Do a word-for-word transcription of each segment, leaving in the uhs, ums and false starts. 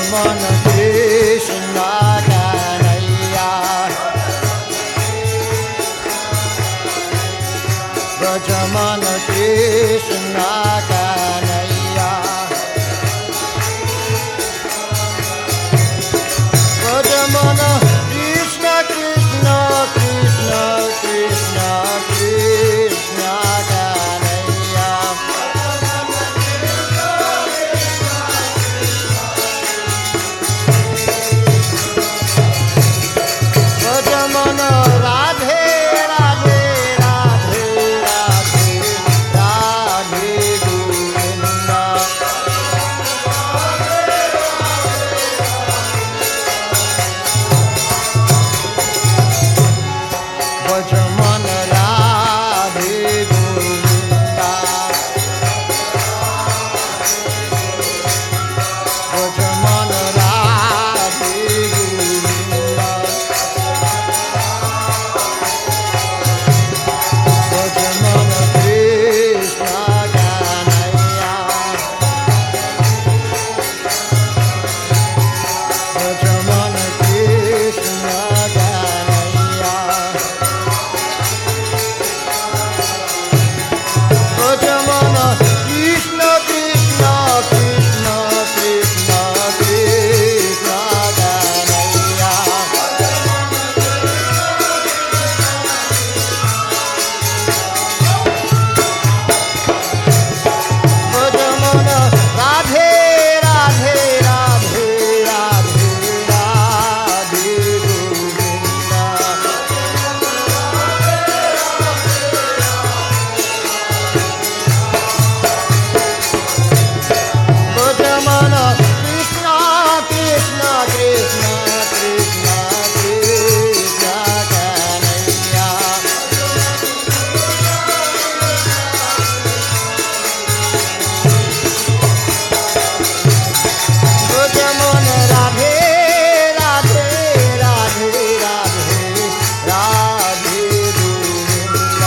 मन कृष्ण कन्हैया ब्रज मन कृष्ण कन्हैया ब्रज मन कृष्ण कृष्ण कृष्ण कृष्ण कृष्ण कन्हैया ब्रज मन राधे राधे राधे राधे राधे गोविंद ब्रज मन राधे गोविंद ब्रज मन राधे गोविंद ब्रज मन कृष्ण कन्हैया ब्रज मन कृष्ण कन्हैया ब्रज मन कृष्ण कृष्ण कृष्ण कृष्ण कृष्ण कन्हैया ब्रज मन राधे राधे राधे राधे राधे गोविंद ब्रज मन कृष्ण कृष्ण कृष्ण कृष्ण कृष्ण कन्हैया ब्रज मन राधे राधे राधे राधे राधे गोविंद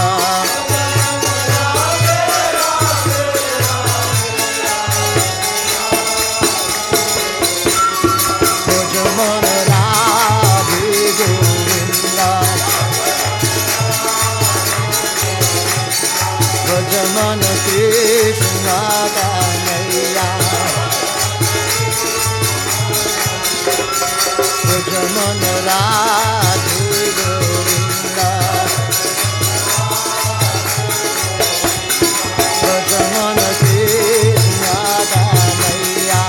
ब्रज मन राधे गोविंद ब्रज मन कृष्ण कन्हैया ब्रज मन राधे गोविंद ब्रज मन कृष्ण कन्हैया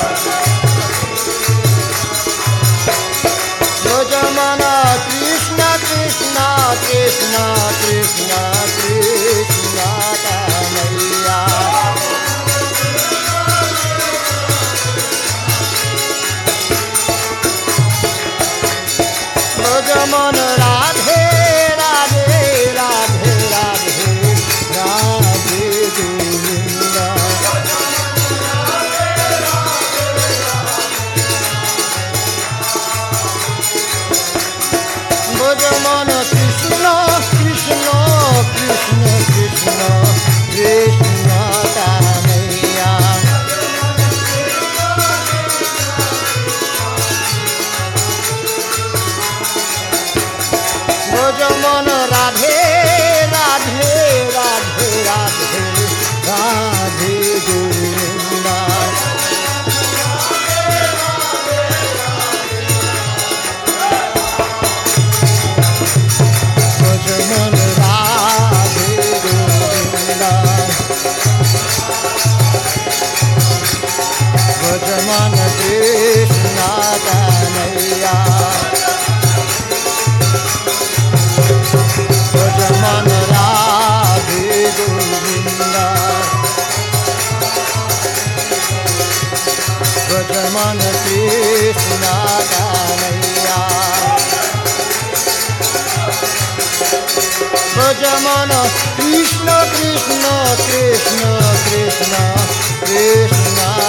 ब्रज मन कृष्ण कृष्ण कृष्ण कृष्ण कृष्ण कन्हैया ब्रज मन राधे राधे राधे राधे राधे गोविंद ब्रज मन कृष्ण कृष्ण कृष्ण कृष्ण कृष्ण कन्हैया ब्रज मन राधे राधे राधे राधे राधे गोविंद ब्रज मन राधे गोविंद ब्रज मन कृष्ण कन्हैया ब्रज मन राधे गोविंद ब्रज मन कृष्ण कन्हैया ब्रज मन कृष्ण कृष्ण कृष्ण कृष्ण कृष्ण